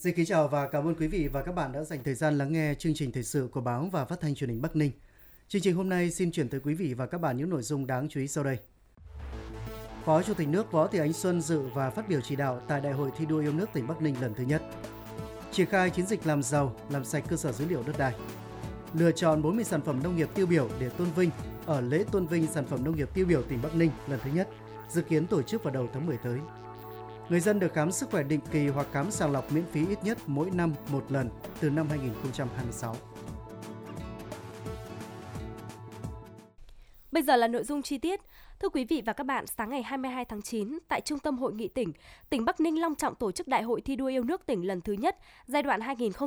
Xin kính chào và cảm ơn quý vị và các bạn đã dành thời gian lắng nghe chương trình thời sự của báo và phát thanh truyền hình Bắc Ninh. Chương trình hôm nay xin chuyển tới quý vị và các bạn những nội dung đáng chú ý sau đây. Phó Chủ tịch nước Võ Thị Ánh Xuân dự và phát biểu chỉ đạo tại Đại hội thi đua yêu nước tỉnh Bắc Ninh lần thứ nhất. Triển khai chiến dịch làm giàu, làm sạch cơ sở dữ liệu đất đai. Lựa chọn 40 sản phẩm nông nghiệp tiêu biểu để tôn vinh ở lễ tôn vinh sản phẩm nông nghiệp tiêu biểu tỉnh Bắc Ninh lần thứ nhất, dự kiến tổ chức vào đầu tháng 10 tới. Người dân được khám sức khỏe định kỳ hoặc khám sàng lọc miễn phí ít nhất mỗi năm một lần từ năm 2026. Bây giờ là nội dung chi tiết. Thưa quý vị và các bạn, sáng ngày 22 tháng 9, tại Trung tâm Hội nghị tỉnh Bắc Ninh long trọng tổ chức Đại hội thi đua yêu nước tỉnh lần thứ nhất, giai đoạn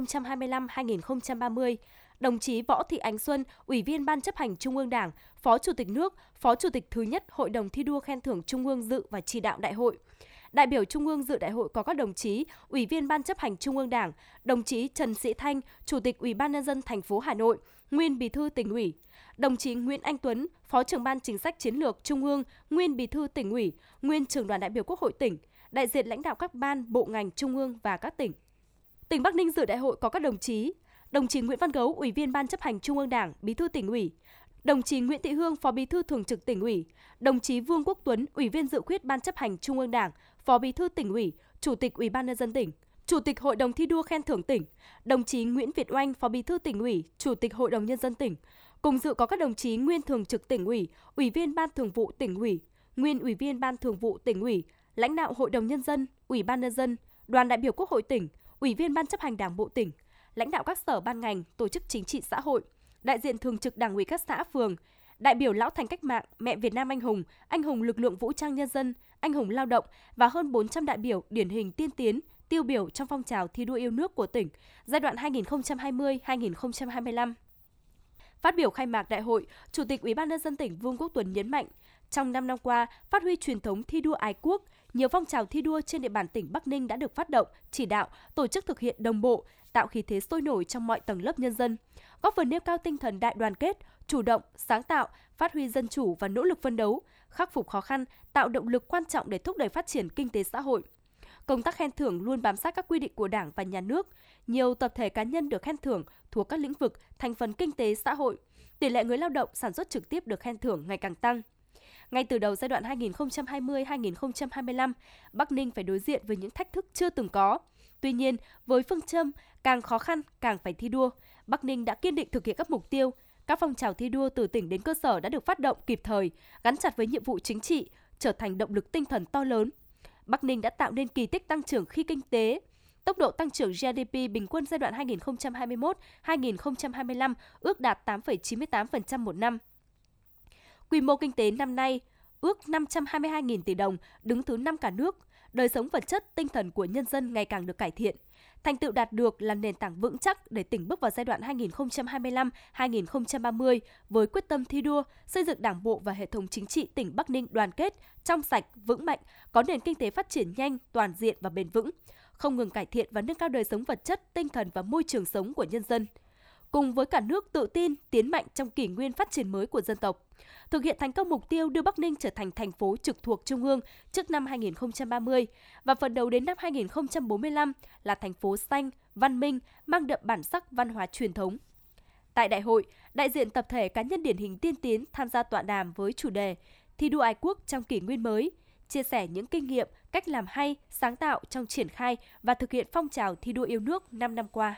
2025-2030. Đồng chí Võ Thị Ánh Xuân, Ủy viên Ban chấp hành Trung ương Đảng, Phó Chủ tịch nước, Phó Chủ tịch thứ nhất Hội đồng thi đua khen thưởng Trung ương dự và chỉ đạo đại hội. Đại biểu Trung ương dự đại hội có các đồng chí Ủy viên Ban chấp hành Trung ương Đảng, đồng chí Trần Sĩ Thanh, Chủ tịch Ủy ban nhân dân thành phố Hà Nội, nguyên Bí thư Tỉnh ủy, đồng chí Nguyễn Anh Tuấn, Phó trưởng Ban Chính sách Chiến lược Trung ương, nguyên Bí thư Tỉnh ủy, nguyên Trưởng đoàn đại biểu Quốc hội tỉnh, đại diện lãnh đạo các ban, bộ ngành Trung ương và các tỉnh. Tỉnh Bắc Ninh dự đại hội có các đồng chí Nguyễn Văn Gấu, Ủy viên Ban chấp hành Trung ương Đảng, Bí thư Tỉnh ủy, đồng chí Nguyễn Thị Hương, Phó Bí thư Thường trực Tỉnh ủy, đồng chí Vương Quốc Tuấn, Ủy viên dự khuyết Ban chấp hành Trung ương Đảng, Phó Bí thư Tỉnh ủy, Chủ tịch Ủy ban nhân dân tỉnh, Chủ tịch Hội đồng thi đua khen thưởng tỉnh, đồng chí Nguyễn Việt Oanh, Phó Bí thư Tỉnh ủy, Chủ tịch Hội đồng nhân dân tỉnh. Cùng dự có các đồng chí nguyên Thường trực Tỉnh ủy, Ủy viên Ban Thường vụ Tỉnh ủy, nguyên Ủy viên Ban Thường vụ Tỉnh ủy, lãnh đạo Hội đồng nhân dân, Ủy ban nhân dân, đoàn đại biểu Quốc hội tỉnh, Ủy viên Ban chấp hành Đảng bộ tỉnh, lãnh đạo các sở ban ngành, tổ chức chính trị xã hội, đại diện thường trực Đảng ủy các xã phường, đại biểu lão thành cách mạng, mẹ Việt Nam anh hùng lực lượng vũ trang nhân dân, anh hùng lao động và hơn 400 đại biểu điển hình tiên tiến, tiêu biểu trong phong trào thi đua yêu nước của tỉnh giai đoạn 2020-2025. Phát biểu khai mạc đại hội, Chủ tịch Ủy ban nhân dân tỉnh Vương Quốc Tuấn nhấn mạnh, trong 5 năm qua, phát huy truyền thống thi đua ái quốc, nhiều phong trào thi đua trên địa bàn tỉnh Bắc Ninh đã được phát động, chỉ đạo, tổ chức thực hiện đồng bộ, tạo khí thế sôi nổi trong mọi tầng lớp nhân dân, góp phần nêu cao tinh thần đại đoàn kết, chủ động, sáng tạo, phát huy dân chủ và nỗ lực phấn đấu, khắc phục khó khăn, tạo động lực quan trọng để thúc đẩy phát triển kinh tế xã hội. Công tác khen thưởng luôn bám sát các quy định của Đảng và Nhà nước. Nhiều tập thể cá nhân được khen thưởng thuộc các lĩnh vực thành phần kinh tế xã hội. Tỷ lệ người lao động sản xuất trực tiếp được khen thưởng ngày càng tăng. Ngay từ đầu giai đoạn 2020-2025, Bắc Ninh phải đối diện với những thách thức chưa từng có. Tuy nhiên, với phương châm càng khó khăn càng phải thi đua, Bắc Ninh đã kiên định thực hiện các mục tiêu. Các phong trào thi đua từ tỉnh đến cơ sở đã được phát động kịp thời, gắn chặt với nhiệm vụ chính trị, trở thành động lực tinh thần to lớn. Bắc Ninh đã tạo nên kỳ tích tăng trưởng khi kinh tế. Tốc độ tăng trưởng GDP bình quân giai đoạn 2021-2025 ước đạt 8,98% một năm. Quy mô kinh tế năm nay ước 522.000 tỷ đồng, đứng thứ 5 cả nước. Đời sống vật chất, tinh thần của nhân dân ngày càng được cải thiện. Thành tựu đạt được là nền tảng vững chắc để tỉnh bước vào giai đoạn 2025-2030 với quyết tâm thi đua, xây dựng Đảng bộ và hệ thống chính trị tỉnh Bắc Ninh đoàn kết, trong sạch, vững mạnh, có nền kinh tế phát triển nhanh, toàn diện và bền vững, không ngừng cải thiện và nâng cao đời sống vật chất, tinh thần và môi trường sống của nhân dân. Cùng với cả nước tự tin, tiến mạnh trong kỷ nguyên phát triển mới của dân tộc, thực hiện thành công mục tiêu đưa Bắc Ninh trở thành thành phố trực thuộc Trung ương trước năm 2030 và phấn đấu đến năm 2045 là thành phố xanh, văn minh, mang đậm bản sắc văn hóa truyền thống. Tại đại hội, đại diện tập thể cá nhân điển hình tiên tiến tham gia tọa đàm với chủ đề Thi đua ái quốc trong kỷ nguyên mới, chia sẻ những kinh nghiệm, cách làm hay, sáng tạo trong triển khai và thực hiện phong trào thi đua yêu nước 5 năm qua.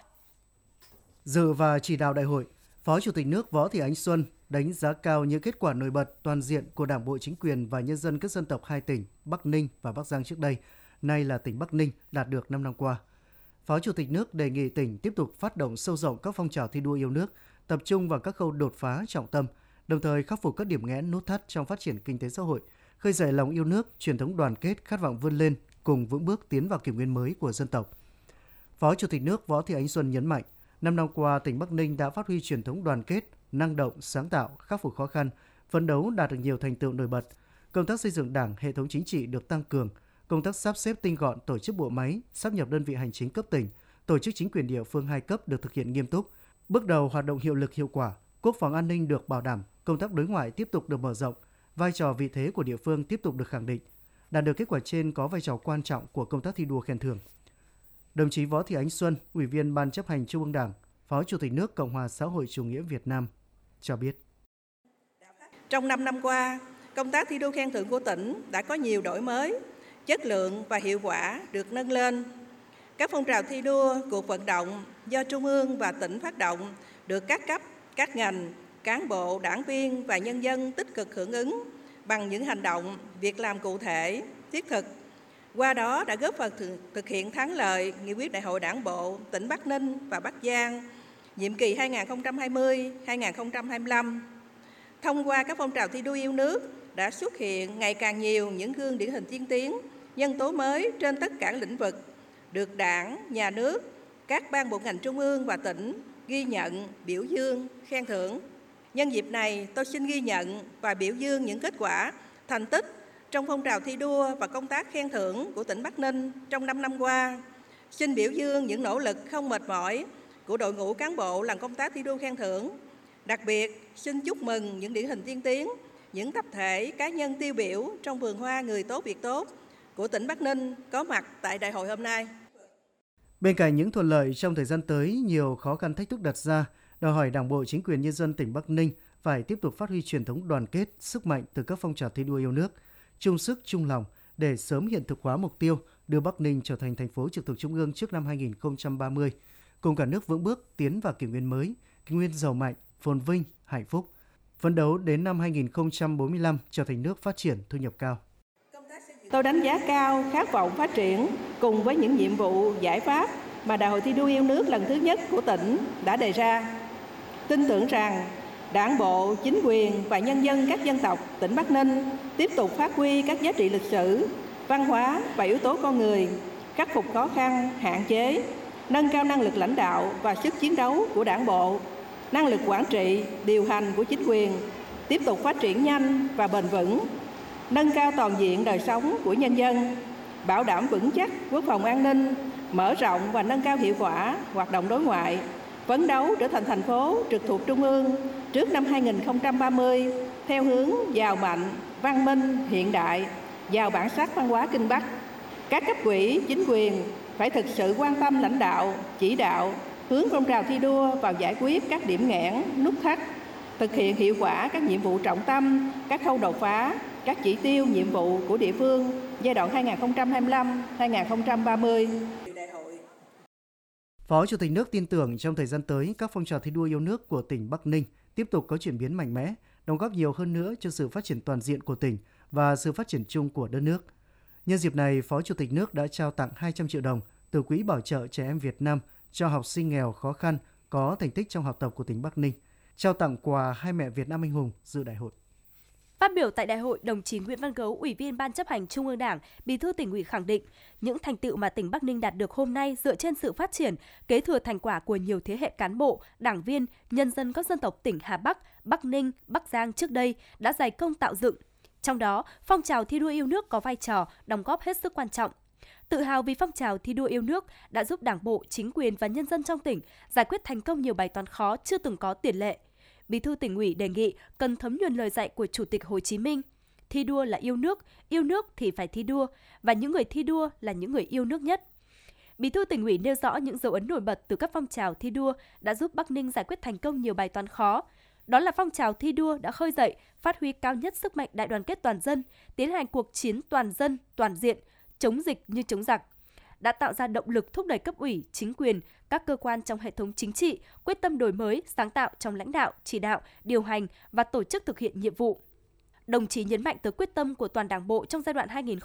Dự và chỉ đạo đại hội, Phó Chủ tịch nước Võ Thị Ánh Xuân đánh giá cao những kết quả nổi bật toàn diện của Đảng bộ, chính quyền và nhân dân các dân tộc hai tỉnh Bắc Ninh và Bắc Giang trước đây, nay là tỉnh Bắc Ninh đạt được 5 năm qua. Phó Chủ tịch nước đề nghị tỉnh tiếp tục phát động sâu rộng các phong trào thi đua yêu nước, tập trung vào các khâu đột phá trọng tâm, đồng thời khắc phục các điểm nghẽn nút thắt trong phát triển kinh tế xã hội, khơi dậy lòng yêu nước, truyền thống đoàn kết, khát vọng vươn lên, cùng vững bước tiến vào kỷ nguyên mới của dân tộc. Phó Chủ tịch nước Võ Thị Ánh Xuân nhấn mạnh, 5 năm qua, tỉnh Bắc Ninh đã phát huy truyền thống đoàn kết, năng động, sáng tạo, khắc phục khó khăn, phấn đấu đạt được nhiều thành tựu nổi bật. Công tác xây dựng Đảng, hệ thống chính trị được tăng cường, công tác sắp xếp tinh gọn tổ chức bộ máy, sáp nhập đơn vị hành chính cấp tỉnh, tổ chức chính quyền địa phương 2 cấp được thực hiện nghiêm túc. Bước đầu hoạt động hiệu lực hiệu quả, quốc phòng an ninh được bảo đảm, công tác đối ngoại tiếp tục được mở rộng, vai trò vị thế của địa phương tiếp tục được khẳng định. Đạt được kết quả trên có vai trò quan trọng của công tác thi đua khen thưởng. Đồng chí Võ Thị Ánh Xuân, Ủy viên Ban Chấp hành Trung ương Đảng, Phó Chủ tịch nước Cộng hòa xã hội chủ nghĩa Việt Nam cho biết. Trong 5 năm qua, công tác thi đua khen thưởng của tỉnh đã có nhiều đổi mới, chất lượng và hiệu quả được nâng lên. Các phong trào thi đua, cuộc vận động do Trung ương và tỉnh phát động được các cấp, các ngành, cán bộ, đảng viên và nhân dân tích cực hưởng ứng bằng những hành động, việc làm cụ thể, thiết thực. Qua đó đã góp phần thực hiện thắng lợi nghị quyết Đại hội Đảng bộ tỉnh Bắc Ninh và Bắc Giang nhiệm kỳ 2020-2025. Thông qua các phong trào thi đua yêu nước đã xuất hiện ngày càng nhiều những gương điển hình tiên tiến, nhân tố mới trên tất cả lĩnh vực, được Đảng, Nhà nước, các ban bộ ngành trung ương và tỉnh ghi nhận, biểu dương, khen thưởng. Nhân dịp này, tôi xin ghi nhận và biểu dương những kết quả, thành tích trong phong trào thi đua và công tác khen thưởng của tỉnh Bắc Ninh trong 5 năm qua. Xin biểu dương những nỗ lực không mệt mỏi của đội ngũ cán bộ làm công tác thi đua khen thưởng. Đặc biệt, xin chúc mừng những điển hình tiên tiến, những tập thể, cá nhân tiêu biểu trong vườn hoa người tốt việc tốt của tỉnh Bắc Ninh có mặt tại đại hội hôm nay. Bên cạnh những thuận lợi trong thời gian tới, nhiều khó khăn thách thức đặt ra, đòi hỏi Đảng bộ, chính quyền nhân dân tỉnh Bắc Ninh phải tiếp tục phát huy truyền thống đoàn kết, sức mạnh từ các phong trào thi đua yêu nước, chung sức chung lòng để sớm hiện thực hóa mục tiêu đưa Bắc Ninh trở thành thành phố trực thuộc Trung ương trước năm 2030, cùng cả nước vững bước tiến vào kỷ nguyên mới, kỷ nguyên giàu mạnh, phồn vinh, hạnh phúc, phấn đấu đến năm 2045 trở thành nước phát triển thu nhập cao. Tôi đánh giá cao khát vọng phát triển cùng với những nhiệm vụ, giải pháp mà Đại hội thi đua yêu nước lần thứ nhất của tỉnh đã đề ra. Tin tưởng rằng Đảng bộ, chính quyền và nhân dân các dân tộc tỉnh Bắc Ninh tiếp tục phát huy các giá trị lịch sử, văn hóa và yếu tố con người, khắc phục khó khăn, hạn chế, nâng cao năng lực lãnh đạo và sức chiến đấu của Đảng bộ, năng lực quản trị, điều hành của chính quyền, tiếp tục phát triển nhanh và bền vững, nâng cao toàn diện đời sống của nhân dân, bảo đảm vững chắc quốc phòng an ninh, mở rộng và nâng cao hiệu quả hoạt động đối ngoại, phấn đấu trở thành thành phố trực thuộc Trung ương trước năm 2030 theo hướng giàu mạnh, văn minh, hiện đại, giàu bản sắc văn hóa Kinh Bắc. Các cấp ủy, chính quyền phải thực sự quan tâm lãnh đạo, chỉ đạo, hướng phong trào thi đua vào giải quyết các điểm nghẽn, nút thắt, thực hiện hiệu quả các nhiệm vụ trọng tâm, các khâu đột phá, các chỉ tiêu, nhiệm vụ của địa phương giai đoạn 2025-2030. Phó Chủ tịch nước tin tưởng trong thời gian tới, các phong trào thi đua yêu nước của tỉnh Bắc Ninh tiếp tục có chuyển biến mạnh mẽ, đóng góp nhiều hơn nữa cho sự phát triển toàn diện của tỉnh và sự phát triển chung của đất nước. Nhân dịp này, Phó Chủ tịch nước đã trao tặng 200 triệu đồng từ Quỹ Bảo trợ Trẻ Em Việt Nam cho học sinh nghèo khó khăn có thành tích trong học tập của tỉnh Bắc Ninh, trao tặng quà hai mẹ Việt Nam anh hùng dự đại hội. Phát biểu tại đại hội, đồng chí Nguyễn Văn Gấu, Ủy viên Ban Chấp hành Trung ương Đảng, Bí thư Tỉnh ủy khẳng định, những thành tựu mà tỉnh Bắc Ninh đạt được hôm nay dựa trên sự phát triển, kế thừa thành quả của nhiều thế hệ cán bộ, đảng viên, nhân dân các dân tộc tỉnh Hà Bắc, Bắc Ninh, Bắc Giang trước đây đã dày công tạo dựng. Trong đó, phong trào thi đua yêu nước có vai trò đóng góp hết sức quan trọng. Tự hào vì phong trào thi đua yêu nước đã giúp Đảng bộ, chính quyền và nhân dân trong tỉnh giải quyết thành công nhiều bài toán khó chưa từng có tiền lệ. Bí thư Tỉnh ủy đề nghị cần thấm nhuần lời dạy của Chủ tịch Hồ Chí Minh: thi đua là yêu nước thì phải thi đua, và những người thi đua là những người yêu nước nhất. Bí thư Tỉnh ủy nêu rõ những dấu ấn nổi bật từ các phong trào thi đua đã giúp Bắc Ninh giải quyết thành công nhiều bài toán khó. Đó là phong trào thi đua đã khơi dậy, phát huy cao nhất sức mạnh đại đoàn kết toàn dân, tiến hành cuộc chiến toàn dân, toàn diện, chống dịch như chống giặc, đã tạo ra động lực thúc đẩy cấp ủy, chính quyền, các cơ quan trong hệ thống chính trị quyết tâm đổi mới, sáng tạo trong lãnh đạo, chỉ đạo, điều hành và tổ chức thực hiện nhiệm vụ. Đồng chí nhấn mạnh tới quyết tâm của toàn Đảng bộ trong giai đoạn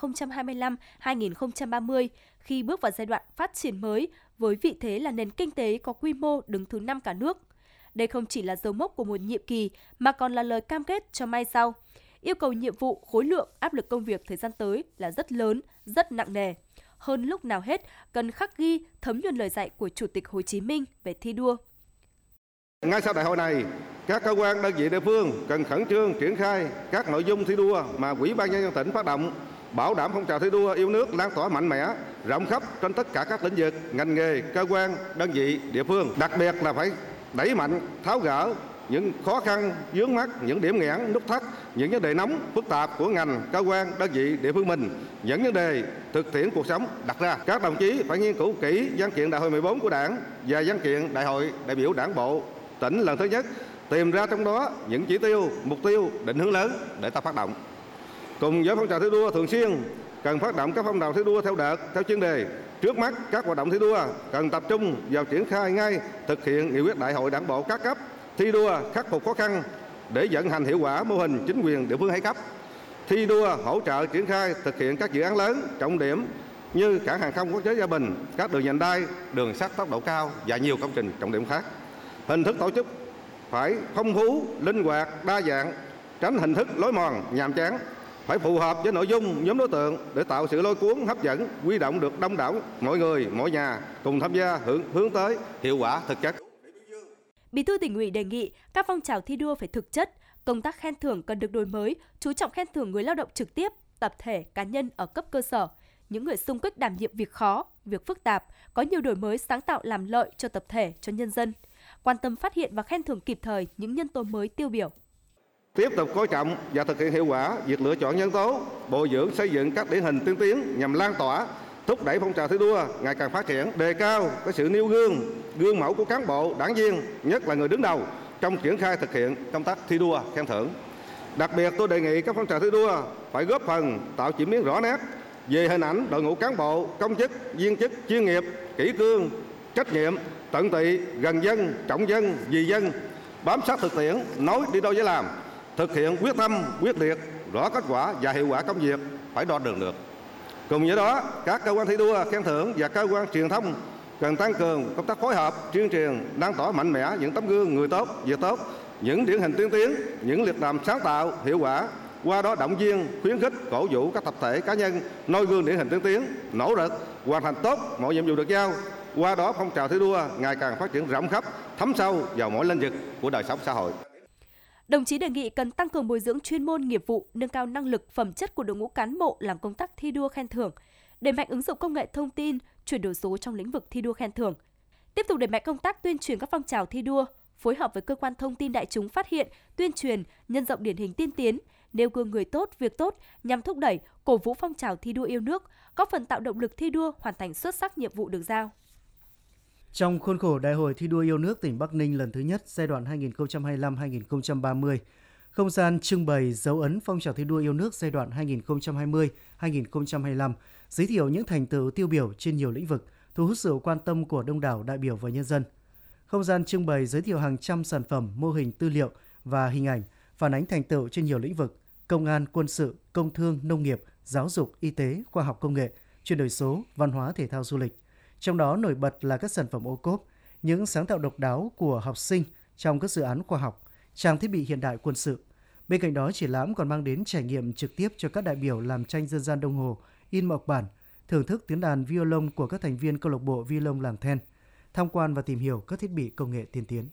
2025-2030 khi bước vào giai đoạn phát triển mới với vị thế là nền kinh tế có quy mô đứng thứ 5 cả nước. Đây không chỉ là dấu mốc của một nhiệm kỳ mà còn là lời cam kết cho mai sau. Yêu cầu nhiệm vụ, khối lượng, áp lực công việc thời gian tới là rất lớn, rất nặng nề. Hơn lúc nào hết, cần khắc ghi, thấm nhuần lời dạy của Chủ tịch Hồ Chí Minh về thi đua. Ngay sau đại hội này, các cơ quan đơn vị địa phương cần khẩn trương triển khai các nội dung thi đua mà Ủy ban Nhân dân tỉnh phát động, bảo đảm phong trào thi đua yêu nước lan tỏa mạnh mẽ, rộng khắp trên tất cả các lĩnh vực, ngành nghề, cơ quan, đơn vị địa phương. Đặc biệt là phải đẩy mạnh tháo gỡ những khó khăn, vướng mắc, những điểm nghẽn, nút thắt, những vấn đề nóng, phức tạp của ngành, cơ quan, đơn vị, địa phương mình, những vấn đề thực tiễn cuộc sống đặt ra. Các đồng chí phải nghiên cứu kỹ văn kiện Đại hội 14 của Đảng và văn kiện Đại hội đại biểu Đảng bộ tỉnh lần thứ nhất, tìm ra trong đó những chỉ tiêu, mục tiêu, định hướng lớn để ta phát động. Cùng với phong trào thi đua thường xuyên, cần phát động các phong trào thi đua theo đợt, theo chuyên đề. Trước mắt, các hoạt động thi đua cần tập trung vào triển khai ngay thực hiện nghị quyết Đại hội Đảng bộ các cấp, thi đua khắc phục khó khăn để vận hành hiệu quả mô hình chính quyền địa phương hai cấp, thi đua hỗ trợ triển khai thực hiện các dự án lớn trọng điểm như cảng hàng không quốc tế Gia Bình, các đường vành đai, đường sắt tốc độ cao và nhiều công trình trọng điểm khác. Hình thức tổ chức phải phong phú, linh hoạt, đa dạng, tránh hình thức lối mòn, nhàm chán, phải phù hợp với nội dung, nhóm đối tượng để tạo sự lôi cuốn, hấp dẫn, huy động được đông đảo mọi người, mọi nhà cùng tham gia hướng tới hiệu quả thực chất. Bí thư Tỉnh ủy đề nghị các phong trào thi đua phải thực chất, công tác khen thưởng cần được đổi mới, chú trọng khen thưởng người lao động trực tiếp, tập thể, cá nhân ở cấp cơ sở, những người xung kích đảm nhiệm việc khó, việc phức tạp, có nhiều đổi mới sáng tạo làm lợi cho tập thể, cho nhân dân. Quan tâm phát hiện và khen thưởng kịp thời những nhân tố mới tiêu biểu. Tiếp tục coi trọng và thực hiện hiệu quả việc lựa chọn nhân tố, bồi dưỡng xây dựng các điển hình tiên tiến nhằm lan tỏa, thúc đẩy phong trào thi đua ngày càng phát triển, đề cao cái sự nêu gương mẫu của cán bộ, đảng viên, nhất là người đứng đầu trong triển khai thực hiện công tác thi đua khen thưởng. Đặc biệt tôi đề nghị các phong trào thi đua phải góp phần tạo chuyển biến rõ nét về hình ảnh đội ngũ cán bộ, công chức, viên chức chuyên nghiệp, kỷ cương, trách nhiệm, tận tụy, gần dân, trọng dân, vì dân, bám sát thực tiễn, nói đi đôi với làm, thực hiện quyết tâm, quyết liệt, rõ kết quả và hiệu quả công việc phải đo lường được. Cùng với đó, các cơ quan thi đua khen thưởng và cơ quan truyền thông cần tăng cường công tác phối hợp, tuyên truyền, lan tỏa mạnh mẽ những tấm gương người tốt, việc tốt, những điển hình tiên tiến, những việc làm sáng tạo, hiệu quả. Qua đó động viên, khuyến khích, cổ vũ các tập thể cá nhân noi gương điển hình tiên tiến, nỗ lực hoàn thành tốt mọi nhiệm vụ được giao. Qua đó phong trào thi đua ngày càng phát triển rộng khắp, thấm sâu vào mỗi lĩnh vực của đời sống xã hội. Đồng chí đề nghị cần tăng cường bồi dưỡng chuyên môn nghiệp vụ, nâng cao năng lực, phẩm chất của đội ngũ cán bộ làm công tác thi đua khen thưởng, đẩy mạnh ứng dụng công nghệ thông tin, chuyển đổi số trong lĩnh vực thi đua khen thưởng. Tiếp tục đẩy mạnh công tác tuyên truyền các phong trào thi đua, phối hợp với cơ quan thông tin đại chúng phát hiện, tuyên truyền, nhân rộng điển hình tiên tiến, nêu gương người tốt, việc tốt nhằm thúc đẩy, cổ vũ phong trào thi đua yêu nước, góp phần tạo động lực thi đua hoàn thành xuất sắc nhiệm vụ được giao. Trong khuôn khổ Đại hội thi đua yêu nước tỉnh Bắc Ninh lần thứ nhất giai đoạn 2025-2030, không gian trưng bày dấu ấn phong trào thi đua yêu nước giai đoạn 2020-2025, giới thiệu những thành tựu tiêu biểu trên nhiều lĩnh vực, thu hút sự quan tâm của đông đảo đại biểu và nhân dân. Không gian trưng bày giới thiệu hàng trăm sản phẩm, mô hình tư liệu và hình ảnh phản ánh thành tựu trên nhiều lĩnh vực: công an, quân sự, công thương, nông nghiệp, giáo dục, y tế, khoa học công nghệ, chuyển đổi số, văn hóa thể thao du lịch. Trong đó nổi bật là các sản phẩm ô cốp, những sáng tạo độc đáo của học sinh trong các dự án khoa học, trang thiết bị hiện đại quân sự. Bên cạnh đó, triển lãm còn mang đến trải nghiệm trực tiếp cho các đại biểu làm tranh dân gian đồng hồ, in mộc bản, thưởng thức tiếng đàn violon của các thành viên câu lạc bộ violon làng Then, tham quan và tìm hiểu các thiết bị công nghệ tiên tiến.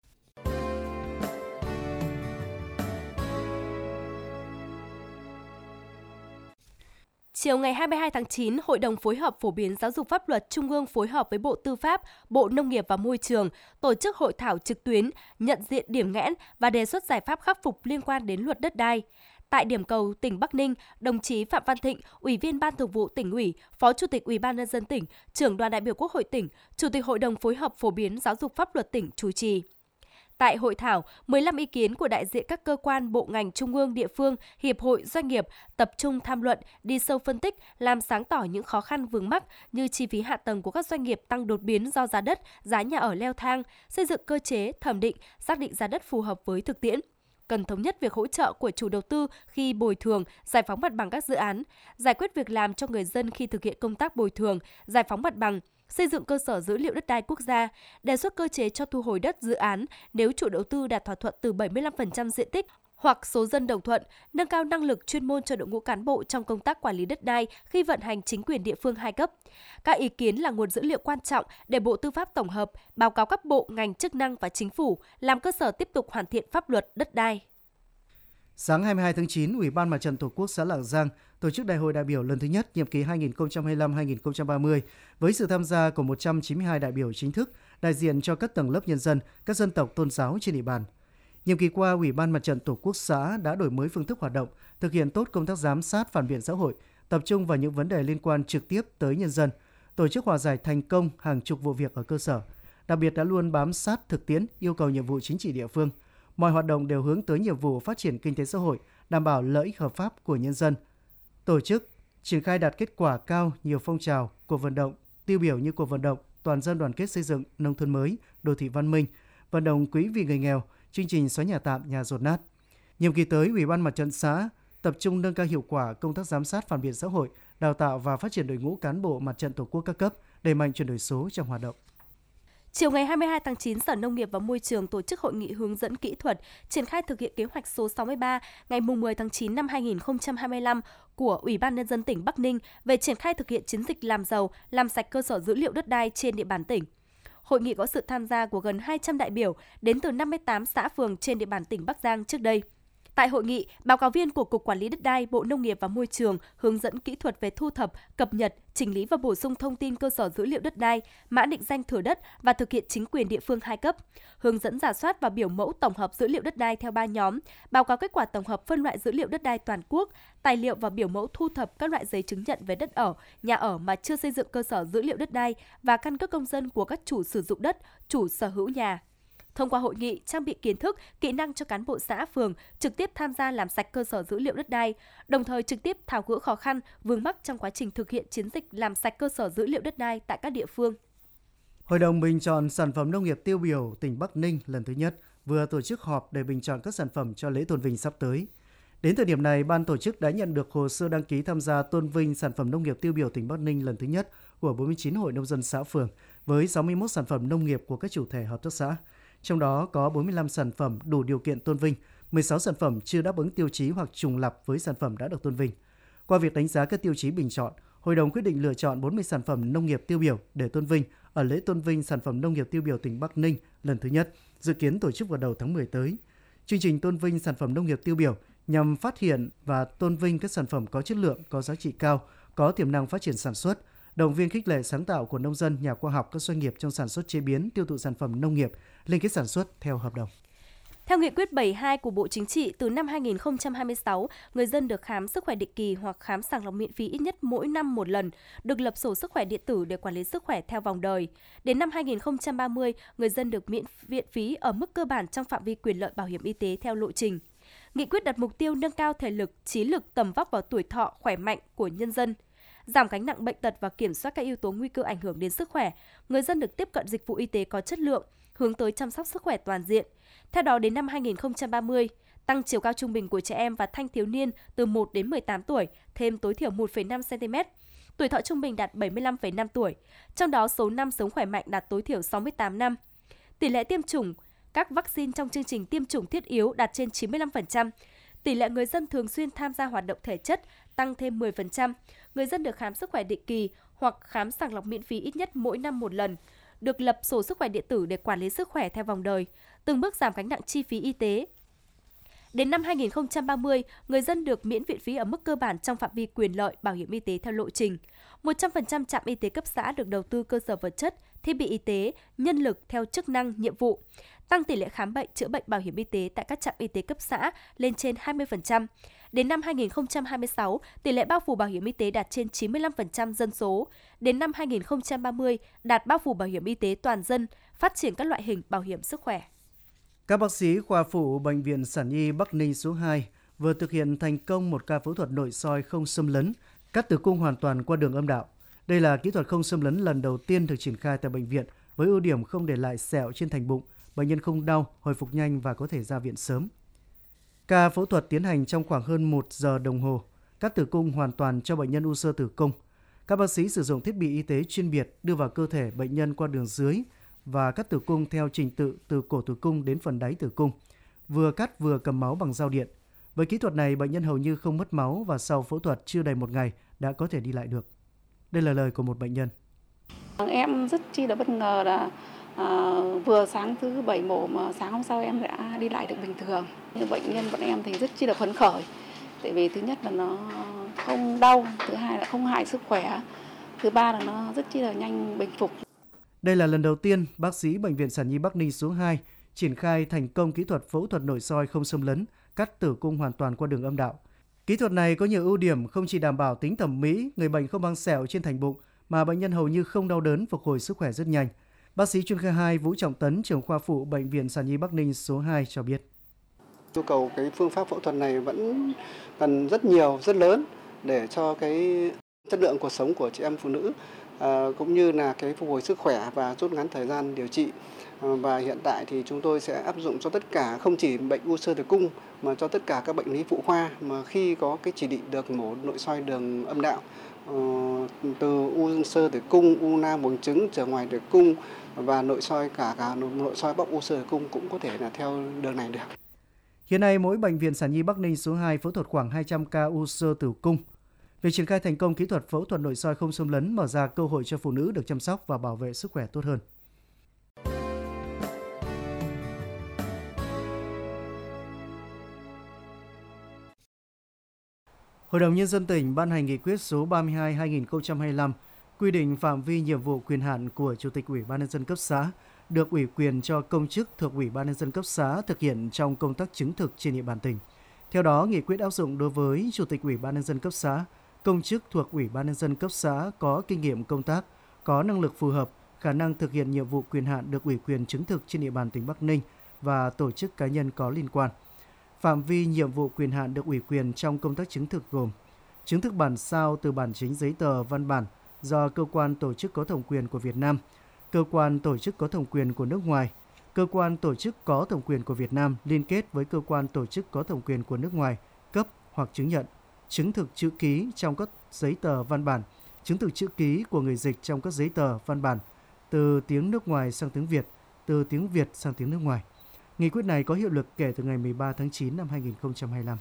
Chiều ngày 22 tháng 9, Hội đồng phối hợp phổ biến giáo dục pháp luật Trung ương phối hợp với Bộ Tư pháp, Bộ Nông nghiệp và Môi trường tổ chức hội thảo trực tuyến nhận diện điểm nghẽn và đề xuất giải pháp khắc phục liên quan đến luật đất đai. Tại điểm cầu tỉnh Bắc Ninh, đồng chí Phạm Văn Thịnh, Ủy viên Ban Thường vụ Tỉnh ủy, Phó Chủ tịch Ủy ban nhân dân tỉnh, Trưởng đoàn đại biểu Quốc hội tỉnh, Chủ tịch Hội đồng phối hợp phổ biến giáo dục pháp luật tỉnh chủ trì. Tại hội thảo, 15 ý kiến của đại diện các cơ quan, bộ ngành trung ương, địa phương, hiệp hội, doanh nghiệp tập trung tham luận, đi sâu phân tích, làm sáng tỏ những khó khăn vướng mắc như chi phí hạ tầng của các doanh nghiệp tăng đột biến do giá đất, giá nhà ở leo thang, xây dựng cơ chế, thẩm định, xác định giá đất phù hợp với thực tiễn. Cần thống nhất việc hỗ trợ của chủ đầu tư khi bồi thường, giải phóng mặt bằng các dự án, giải quyết việc làm cho người dân khi thực hiện công tác bồi thường, giải phóng mặt bằng, xây dựng cơ sở dữ liệu đất đai quốc gia, đề xuất cơ chế cho thu hồi đất dự án nếu chủ đầu tư đạt thỏa thuận từ 75% diện tích hoặc số dân đồng thuận, nâng cao năng lực chuyên môn cho đội ngũ cán bộ trong công tác quản lý đất đai khi vận hành chính quyền địa phương hai cấp. Các ý kiến là nguồn dữ liệu quan trọng để Bộ Tư pháp tổng hợp, báo cáo các bộ, ngành chức năng và chính phủ làm cơ sở tiếp tục hoàn thiện pháp luật đất đai. Sáng 22 tháng 9, Ủy ban Mặt trận Tổ quốc xã Lạng Giang tổ chức Đại hội đại biểu lần thứ nhất nhiệm kỳ 2025-2030 với sự tham gia của 192 đại biểu chính thức, đại diện cho các tầng lớp nhân dân, các dân tộc tôn giáo trên địa bàn. Nhiệm kỳ qua, Ủy ban Mặt trận Tổ quốc xã đã đổi mới phương thức hoạt động, thực hiện tốt công tác giám sát phản biện xã hội, tập trung vào những vấn đề liên quan trực tiếp tới nhân dân, tổ chức hòa giải thành công hàng chục vụ việc ở cơ sở. Đặc biệt đã luôn bám sát thực tiễn, yêu cầu nhiệm vụ chính trị địa phương. Mọi hoạt động đều hướng tới nhiệm vụ phát triển kinh tế xã hội, đảm bảo lợi ích hợp pháp của nhân dân. Tổ chức triển khai đạt kết quả cao nhiều phong trào, cuộc vận động tiêu biểu như cuộc vận động toàn dân đoàn kết xây dựng nông thôn mới, đô thị văn minh, vận động quỹ vì người nghèo, chương trình xóa nhà tạm, nhà dột nát. Nhiệm kỳ tới, Ủy ban Mặt trận xã tập trung nâng cao hiệu quả công tác giám sát phản biện xã hội, đào tạo và phát triển đội ngũ cán bộ Mặt trận Tổ quốc các cấp, đẩy mạnh chuyển đổi số trong hoạt động. Chiều ngày 22 tháng 9, Sở Nông nghiệp và Môi trường tổ chức hội nghị hướng dẫn kỹ thuật triển khai thực hiện kế hoạch số 63 ngày 10 tháng 9 năm 2025 của Ủy ban Nhân dân tỉnh Bắc Ninh về triển khai thực hiện chiến dịch làm giàu, làm sạch cơ sở dữ liệu đất đai trên địa bàn tỉnh. Hội nghị có sự tham gia của gần 200 đại biểu đến từ 58 xã phường trên địa bàn tỉnh Bắc Giang trước đây. Tại hội nghị, báo cáo viên của Cục Quản lý Đất đai, Bộ Nông nghiệp và Môi trường hướng dẫn kỹ thuật về thu thập, cập nhật, chỉnh lý và bổ sung thông tin cơ sở dữ liệu đất đai, mã định danh thửa đất và thực hiện chính quyền địa phương 2 cấp. Hướng dẫn rà soát và biểu mẫu tổng hợp dữ liệu đất đai theo 3 nhóm, báo cáo kết quả tổng hợp phân loại dữ liệu đất đai toàn quốc, tài liệu và biểu mẫu thu thập các loại giấy chứng nhận về đất ở, nhà ở mà chưa xây dựng cơ sở dữ liệu đất đai và căn cước công dân của các chủ sử dụng đất, chủ sở hữu nhà. Thông qua hội nghị, trang bị kiến thức, kỹ năng cho cán bộ xã, phường trực tiếp tham gia làm sạch cơ sở dữ liệu đất đai, đồng thời trực tiếp tháo gỡ khó khăn, vướng mắc trong quá trình thực hiện chiến dịch làm sạch cơ sở dữ liệu đất đai tại các địa phương. Hội đồng bình chọn sản phẩm nông nghiệp tiêu biểu tỉnh Bắc Ninh lần thứ nhất vừa tổ chức họp để bình chọn các sản phẩm cho lễ tôn vinh sắp tới. Đến thời điểm này, ban tổ chức đã nhận được hồ sơ đăng ký tham gia tôn vinh sản phẩm nông nghiệp tiêu biểu tỉnh Bắc Ninh lần thứ nhất của 49 hội nông dân xã phường với 61 sản phẩm nông nghiệp của các chủ thể hợp tác xã. Trong đó có 45 sản phẩm đủ điều kiện tôn vinh, 16 sản phẩm chưa đáp ứng tiêu chí hoặc trùng lặp với sản phẩm đã được tôn vinh. Qua việc đánh giá các tiêu chí bình chọn, Hội đồng quyết định lựa chọn 40 sản phẩm nông nghiệp tiêu biểu để tôn vinh ở lễ tôn vinh sản phẩm nông nghiệp tiêu biểu tỉnh Bắc Ninh lần thứ nhất, dự kiến tổ chức vào đầu tháng 10 tới. Chương trình tôn vinh sản phẩm nông nghiệp tiêu biểu nhằm phát hiện và tôn vinh các sản phẩm có chất lượng, có giá trị cao, có tiềm năng phát triển sản xuất, động viên khích lệ sáng tạo của nông dân, nhà khoa học, các doanh nghiệp trong sản xuất chế biến, tiêu thụ sản phẩm nông nghiệp, liên kết sản xuất theo hợp đồng. Theo nghị quyết 72 của Bộ Chính trị, từ năm 2026, người dân được khám sức khỏe định kỳ hoặc khám sàng lọc miễn phí ít nhất mỗi năm một lần, được lập sổ sức khỏe điện tử để quản lý sức khỏe theo vòng đời. Đến năm 2030, người dân được miễn viện phí ở mức cơ bản trong phạm vi quyền lợi bảo hiểm y tế theo lộ trình. Nghị quyết đặt mục tiêu nâng cao thể lực, trí lực, tầm vóc và tuổi thọ khỏe mạnh của nhân dân, giảm gánh nặng bệnh tật và kiểm soát các yếu tố nguy cơ ảnh hưởng đến sức khỏe. Người dân được tiếp cận dịch vụ y tế có chất lượng, hướng tới chăm sóc sức khỏe toàn diện. Theo đó, đến năm 2030, tăng chiều cao trung bình của trẻ em và thanh thiếu niên từ 1 đến 18 tuổi, thêm tối thiểu 1,5 cm. Tuổi thọ trung bình đạt 75,5 tuổi, trong đó số năm sống khỏe mạnh đạt tối thiểu 68 năm. Tỷ lệ tiêm chủng các vaccine trong chương trình tiêm chủng thiết yếu đạt trên 95%. Tỷ lệ người dân thường xuyên tham gia hoạt động thể chất tăng thêm 10%. Người dân được khám sức khỏe định kỳ hoặc khám sàng lọc miễn phí ít nhất mỗi năm một lần, được lập sổ sức khỏe điện tử để quản lý sức khỏe theo vòng đời, từng bước giảm gánh nặng chi phí y tế. Đến năm 2030, người dân được miễn viện phí ở mức cơ bản trong phạm vi quyền lợi bảo hiểm y tế theo lộ trình. 100% trạm y tế cấp xã được đầu tư cơ sở vật chất, thiết bị y tế, nhân lực theo chức năng, nhiệm vụ. Tăng tỷ lệ khám bệnh, chữa bệnh bảo hiểm y tế tại các trạm y tế cấp xã lên trên 20%. Đến năm 2026, tỷ lệ bao phủ bảo hiểm y tế đạt trên 95% dân số. Đến năm 2030, đạt bao phủ bảo hiểm y tế toàn dân, phát triển các loại hình bảo hiểm sức khỏe. Các bác sĩ khoa phụ Bệnh viện Sản Nhi Bắc Ninh số 2 vừa thực hiện thành công một ca phẫu thuật nội soi không xâm lấn, cắt tử cung hoàn toàn qua đường âm đạo. Đây là kỹ thuật không xâm lấn lần đầu tiên được triển khai tại bệnh viện với ưu điểm không để lại sẹo trên thành bụng, bệnh nhân không đau, hồi phục nhanh và có thể ra viện sớm. Ca phẫu thuật tiến hành trong khoảng hơn 1 giờ đồng hồ, cắt tử cung hoàn toàn cho bệnh nhân u xơ tử cung. Các bác sĩ sử dụng thiết bị y tế chuyên biệt đưa vào cơ thể bệnh nhân qua đường dưới và cắt tử cung theo trình tự từ cổ tử cung đến phần đáy tử cung, vừa cắt vừa cầm máu bằng dao điện. Với kỹ thuật này, bệnh nhân hầu như không mất máu và sau phẫu thuật chưa đầy 1 ngày đã có thể đi lại được. Đây là lời của một bệnh nhân. Em rất chi là bất ngờ là vừa sáng thứ 7 mổ mà sáng hôm sau em đã đi lại được bình thường. Như bệnh nhân bọn em thì rất chi là phấn khởi. Tại vì thứ nhất là nó không đau, thứ hai là không hại sức khỏe, thứ ba là nó rất chi là nhanh bình phục. Đây là lần đầu tiên bác sĩ Bệnh viện Sản Nhi Bắc Ninh số 2 triển khai thành công kỹ thuật phẫu thuật nội soi không xâm lấn, cắt tử cung hoàn toàn qua đường âm đạo. Kỹ thuật này có nhiều ưu điểm không chỉ đảm bảo tính thẩm mỹ, người bệnh không mang sẹo trên thành bụng, mà bệnh nhân hầu như không đau đớn, phục hồi sức khỏe rất nhanh. Bác sĩ chuyên khoa 2 Vũ Trọng Tấn, trưởng khoa phụ Bệnh viện Sản nhi Bắc Ninh số 2 cho biết. Nhu cầu cái phương pháp phẫu thuật này vẫn cần rất nhiều, rất lớn để cho cái chất lượng cuộc sống của chị em phụ nữ cũng như là cái phục hồi sức khỏe và rút ngắn thời gian điều trị. Và hiện tại thì chúng tôi sẽ áp dụng cho tất cả, không chỉ bệnh u xơ tử cung mà cho tất cả các bệnh lý phụ khoa mà khi có cái chỉ định được mổ nội soi đường âm đạo, từ u xơ tử cung, u nang buồng trứng trở ngoài tử cung và nội soi cả nội soi bóc u xơ tử cung cũng có thể là theo đường này được. Hiện nay, mỗi Bệnh viện Sản nhi Bắc Ninh số 2 phẫu thuật khoảng 200 ca u xơ tử cung. Việc triển khai thành công kỹ thuật phẫu thuật nội soi không xâm lấn mở ra cơ hội cho phụ nữ được chăm sóc và bảo vệ sức khỏe tốt hơn. Hội đồng Nhân dân tỉnh ban hành nghị quyết số 32/2025 quy định phạm vi nhiệm vụ quyền hạn của Chủ tịch Ủy ban Nhân dân cấp xã được ủy quyền cho công chức thuộc Ủy ban Nhân dân cấp xã thực hiện trong công tác chứng thực trên địa bàn tỉnh. Theo đó, nghị quyết áp dụng đối với Chủ tịch Ủy ban Nhân dân cấp xã, công chức thuộc Ủy ban Nhân dân cấp xã có kinh nghiệm công tác, có năng lực phù hợp, khả năng thực hiện nhiệm vụ quyền hạn được ủy quyền chứng thực trên địa bàn tỉnh Bắc Ninh và tổ chức cá nhân có liên quan. Phạm vi nhiệm vụ quyền hạn được ủy quyền trong công tác chứng thực gồm chứng thực bản sao từ bản chính giấy tờ văn bản do cơ quan tổ chức có thẩm quyền của Việt Nam, cơ quan tổ chức có thẩm quyền của nước ngoài, cơ quan tổ chức có thẩm quyền của Việt Nam liên kết với cơ quan tổ chức có thẩm quyền của nước ngoài cấp hoặc chứng nhận, chứng thực chữ ký trong các giấy tờ văn bản, chứng thực chữ ký của người dịch trong các giấy tờ văn bản từ tiếng nước ngoài sang tiếng Việt, từ tiếng Việt sang tiếng nước ngoài. Nghị quyết này có hiệu lực kể từ ngày 13 tháng 9 năm 2025.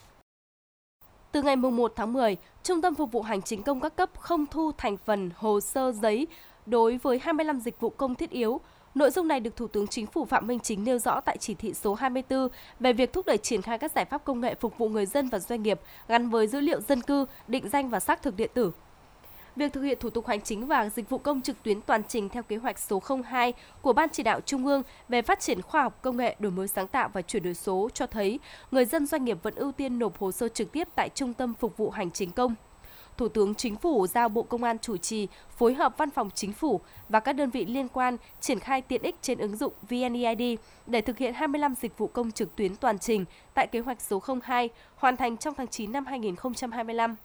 Từ ngày 1 tháng 10, Trung tâm Phục vụ Hành chính công các cấp không thu thành phần hồ sơ giấy đối với 25 dịch vụ công thiết yếu. Nội dung này được Thủ tướng Chính phủ Phạm Minh Chính nêu rõ tại chỉ thị số 24 về việc thúc đẩy triển khai các giải pháp công nghệ phục vụ người dân và doanh nghiệp gắn với dữ liệu dân cư, định danh và xác thực điện tử. Việc thực hiện thủ tục hành chính và dịch vụ công trực tuyến toàn trình theo kế hoạch số 02 của Ban Chỉ đạo Trung ương về phát triển khoa học công nghệ, đổi mới sáng tạo và chuyển đổi số cho thấy người dân doanh nghiệp vẫn ưu tiên nộp hồ sơ trực tiếp tại Trung tâm Phục vụ Hành chính công. Thủ tướng Chính phủ giao Bộ Công an chủ trì, phối hợp Văn phòng Chính phủ và các đơn vị liên quan triển khai tiện ích trên ứng dụng VNeID để thực hiện 25 dịch vụ công trực tuyến toàn trình tại kế hoạch số 02, hoàn thành trong tháng 9 năm 2025.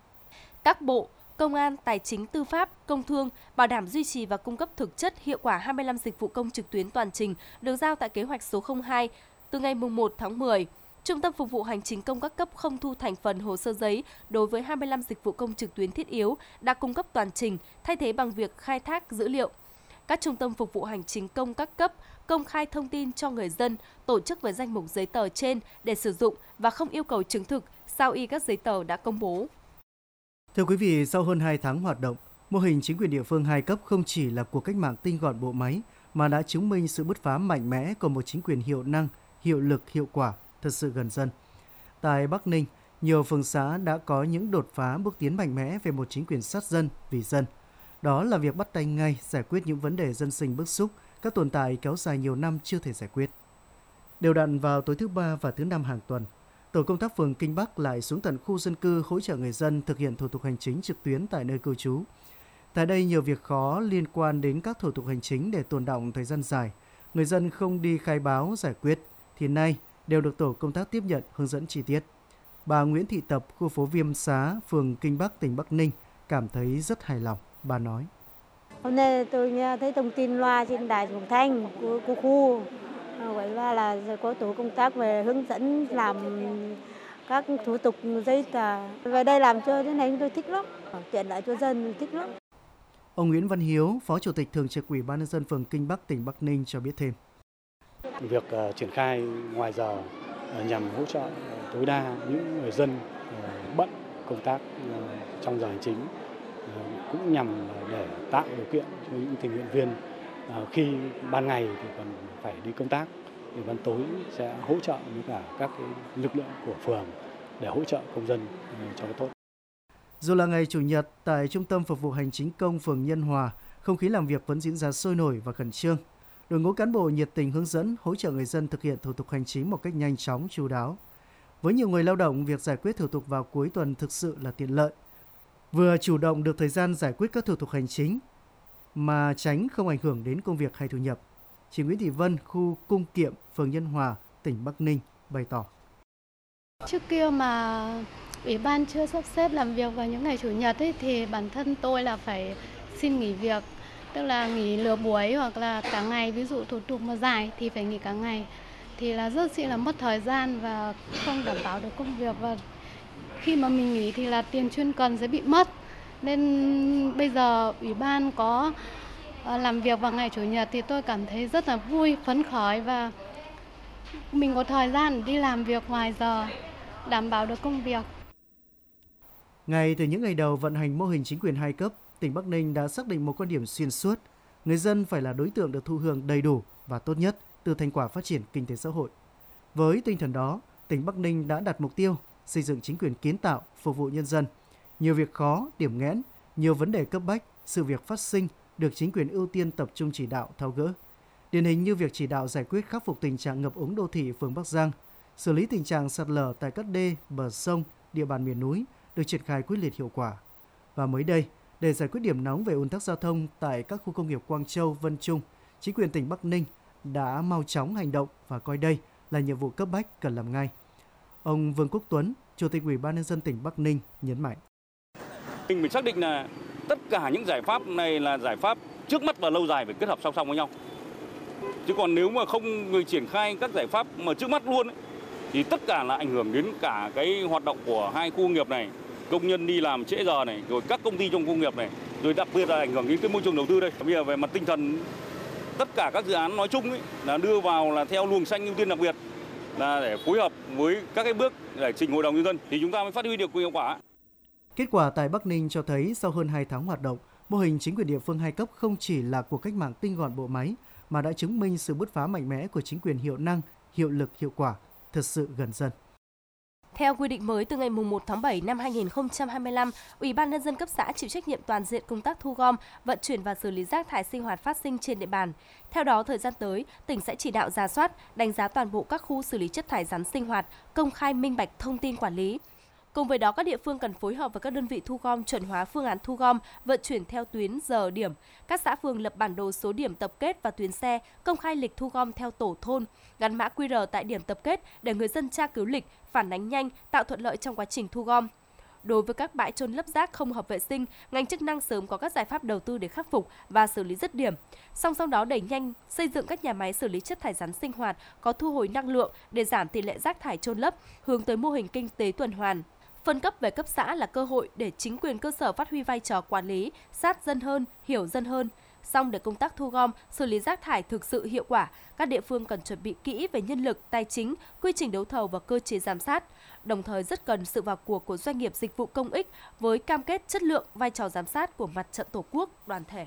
Các bộ Công an, Tài chính, Tư pháp, Công thương bảo đảm duy trì và cung cấp thực chất hiệu quả 25 dịch vụ công trực tuyến toàn trình được giao tại kế hoạch số 02 từ ngày 1 tháng 10. Trung tâm Phục vụ Hành chính công các cấp không thu thành phần hồ sơ giấy đối với 25 dịch vụ công trực tuyến thiết yếu đã cung cấp toàn trình, thay thế bằng việc khai thác dữ liệu. Các trung tâm phục vụ hành chính công các cấp công khai thông tin cho người dân, tổ chức với danh mục giấy tờ trên để sử dụng và không yêu cầu chứng thực sao y các giấy tờ đã công bố. Thưa quý vị, sau hơn 2 tháng hoạt động, mô hình chính quyền địa phương 2 cấp không chỉ là cuộc cách mạng tinh gọn bộ máy mà đã chứng minh sự bứt phá mạnh mẽ của một chính quyền hiệu năng, hiệu lực, hiệu quả, thật sự gần dân. Tại Bắc Ninh, nhiều phường xã đã có những đột phá bước tiến mạnh mẽ về một chính quyền sát dân, vì dân. Đó là việc bắt tay ngay giải quyết những vấn đề dân sinh bức xúc, các tồn tại kéo dài nhiều năm chưa thể giải quyết. Đều đặn vào tối thứ Ba và thứ Năm hàng tuần, tổ công tác phường Kinh Bắc lại xuống tận khu dân cư hỗ trợ người dân thực hiện thủ tục hành chính trực tuyến tại nơi cư trú. Tại đây, nhiều việc khó liên quan đến các thủ tục hành chính để tồn đọng thời gian dài, người dân không đi khai báo giải quyết, thì nay đều được tổ công tác tiếp nhận hướng dẫn chi tiết. Bà Nguyễn Thị Tập, khu phố Viêm Xá, phường Kinh Bắc, tỉnh Bắc Ninh cảm thấy rất hài lòng. Bà nói: Hôm nay tôi nghe thấy thông tin loa trên đài truyền thanh của khu gọi là có tổ công tác về hướng dẫn làm các thủ tục giấy tờ. Về đây làm cho thế này tôi thích lắm, tiện lợi cho dân thích lắm. Ông Nguyễn Văn Hiếu, Phó Chủ tịch Thường trực Ủy ban Nhân dân phường Kinh Bắc, tỉnh Bắc Ninh cho biết thêm. Việc triển khai ngoài giờ nhằm hỗ trợ tối đa những người dân bận công tác trong giờ hành chính, cũng nhằm để tạo điều kiện cho những tình nguyện viên khi ban ngày thì còn phải đi công tác, thì ban tối sẽ hỗ trợ với cả các cái lực lượng của phường để hỗ trợ công dân cho nó tốt. Dù là ngày Chủ nhật, tại Trung tâm Phục vụ Hành chính công phường Nhân Hòa, không khí làm việc vẫn diễn ra sôi nổi và khẩn trương. Đội ngũ cán bộ nhiệt tình hướng dẫn, hỗ trợ người dân thực hiện thủ tục hành chính một cách nhanh chóng, chu đáo. Với nhiều người lao động, việc giải quyết thủ tục vào cuối tuần thực sự là tiện lợi. Vừa chủ động được thời gian giải quyết các thủ tục hành chính mà tránh không ảnh hưởng đến công việc hay thu nhập. Chị Nguyễn Thị Vân, khu Cung Kiệm, phường Nhân Hòa, tỉnh Bắc Ninh bày tỏ. Trước kia mà Ủy ban chưa sắp xếp làm việc vào những ngày Chủ nhật ấy, thì bản thân tôi là phải xin nghỉ việc, tức là nghỉ nửa buổi hoặc là cả ngày, ví dụ thủ tục mà dài thì phải nghỉ cả ngày. Thì là rất là mất thời gian và không đảm bảo được công việc, và khi mà mình nghỉ thì là tiền chuyên cần sẽ bị mất. Nên bây giờ Ủy ban có làm việc vào ngày Chủ nhật thì tôi cảm thấy rất là vui, phấn khởi và mình có thời gian đi làm việc ngoài giờ, đảm bảo được công việc. Ngay từ những ngày đầu vận hành mô hình chính quyền 2 cấp, tỉnh Bắc Ninh đã xác định một quan điểm xuyên suốt, người dân phải là đối tượng được thụ hưởng đầy đủ và tốt nhất từ thành quả phát triển kinh tế xã hội. Với tinh thần đó, tỉnh Bắc Ninh đã đặt mục tiêu xây dựng chính quyền kiến tạo, phục vụ nhân dân. Nhiều việc khó, điểm nghẽn, nhiều vấn đề cấp bách, sự việc phát sinh được chính quyền ưu tiên tập trung chỉ đạo tháo gỡ. Điển hình như việc chỉ đạo giải quyết khắc phục tình trạng ngập úng đô thị phường Bắc Giang, xử lý tình trạng sạt lở tại các đê, bờ sông, địa bàn miền núi được triển khai quyết liệt hiệu quả. Và mới đây, để giải quyết điểm nóng về ùn tắc giao thông tại các khu công nghiệp Quang Châu, Vân Trung, chính quyền tỉnh Bắc Ninh đã mau chóng hành động và coi đây là nhiệm vụ cấp bách cần làm ngay. Ông Vương Quốc Tuấn, Chủ tịch Ủy ban nhân dân tỉnh Bắc Ninh nhấn mạnh. Mình xác định là tất cả những giải pháp này là giải pháp trước mắt và lâu dài phải kết hợp song song với nhau. Chứ còn nếu mà không triển khai các giải pháp mà trước mắt luôn ấy, thì tất cả là ảnh hưởng đến cả cái hoạt động của hai khu công nghiệp này, công nhân đi làm trễ giờ này, rồi các công ty trong công nghiệp này, rồi đặc biệt là ảnh hưởng đến cái môi trường đầu tư đây. Bây giờ về mặt tinh thần, tất cả các dự án nói chung ấy, là đưa vào là theo luồng xanh ưu tiên đặc biệt, là để phối hợp với các cái bước để trình Hội đồng nhân dân thì chúng ta mới phát huy được hiệu quả. Kết quả tại Bắc Ninh cho thấy sau hơn 2 tháng hoạt động, mô hình chính quyền địa phương 2 cấp không chỉ là cuộc cách mạng tinh gọn bộ máy mà đã chứng minh sự bứt phá mạnh mẽ của chính quyền hiệu năng, hiệu lực, hiệu quả, thật sự gần dân. Theo quy định mới, từ ngày 1 tháng 7 năm 2025, Ủy ban nhân dân cấp xã chịu trách nhiệm toàn diện công tác thu gom, vận chuyển và xử lý rác thải sinh hoạt phát sinh trên địa bàn. Theo đó, thời gian tới, tỉnh sẽ chỉ đạo rà soát, đánh giá toàn bộ các khu xử lý chất thải rắn sinh hoạt, công khai minh bạch thông tin quản lý. Cùng với đó, các địa phương cần phối hợp với các đơn vị thu gom chuẩn hóa phương án thu gom, vận chuyển theo tuyến giờ điểm. Các xã phường lập bản đồ số điểm tập kết và tuyến xe, công khai lịch thu gom theo tổ thôn, gắn mã QR tại điểm tập kết để người dân tra cứu lịch, phản ánh nhanh, tạo thuận lợi trong quá trình thu gom. Đối với các bãi chôn lấp rác không hợp vệ sinh, ngành chức năng sớm có các giải pháp đầu tư để khắc phục và xử lý dứt điểm. Song song đó đẩy nhanh xây dựng các nhà máy xử lý chất thải rắn sinh hoạt có thu hồi năng lượng để giảm tỷ lệ rác thải chôn lấp, hướng tới mô hình kinh tế tuần hoàn. Phân cấp về cấp xã là cơ hội để chính quyền cơ sở phát huy vai trò quản lý, sát dân hơn, hiểu dân hơn. Song để công tác thu gom, xử lý rác thải thực sự hiệu quả, các địa phương cần chuẩn bị kỹ về nhân lực, tài chính, quy trình đấu thầu và cơ chế giám sát. Đồng thời rất cần sự vào cuộc của doanh nghiệp dịch vụ công ích với cam kết chất lượng, vai trò giám sát của Mặt trận Tổ quốc, đoàn thể.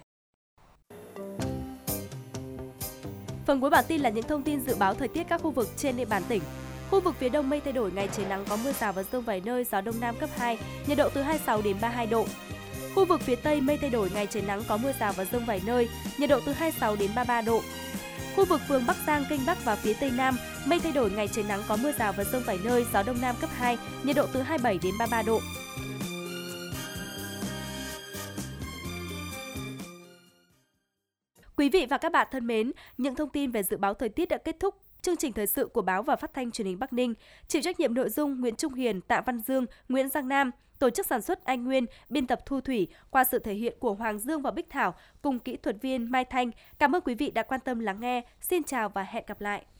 Phần cuối bản tin là những thông tin dự báo thời tiết các khu vực trên địa bàn tỉnh. Khu vực phía Đông mây thay đổi, ngày trời nắng, có mưa rào và dông vài nơi, gió Đông Nam cấp 2, nhiệt độ từ 26 đến 32 độ. Khu vực phía Tây mây thay đổi, ngày trời nắng, có mưa rào và dông vài nơi, nhiệt độ từ 26 đến 33 độ. Khu vực phường Bắc Giang, Kênh Bắc và phía Tây Nam, mây thay đổi, ngày trời nắng, có mưa rào và dông vài nơi, gió Đông Nam cấp 2, nhiệt độ từ 27 đến 33 độ. Quý vị và các bạn thân mến, những thông tin về dự báo thời tiết đã kết thúc chương trình thời sự của Báo và Phát thanh Truyền hình Bắc Ninh. Chịu trách nhiệm nội dung Nguyễn Trung Hiền, Tạ Văn Dương, Nguyễn Giang Nam, tổ chức sản xuất Anh Nguyên, biên tập Thu Thủy, qua sự thể hiện của Hoàng Dương và Bích Thảo cùng kỹ thuật viên Mai Thanh. Cảm ơn quý vị đã quan tâm lắng nghe. Xin chào và hẹn gặp lại.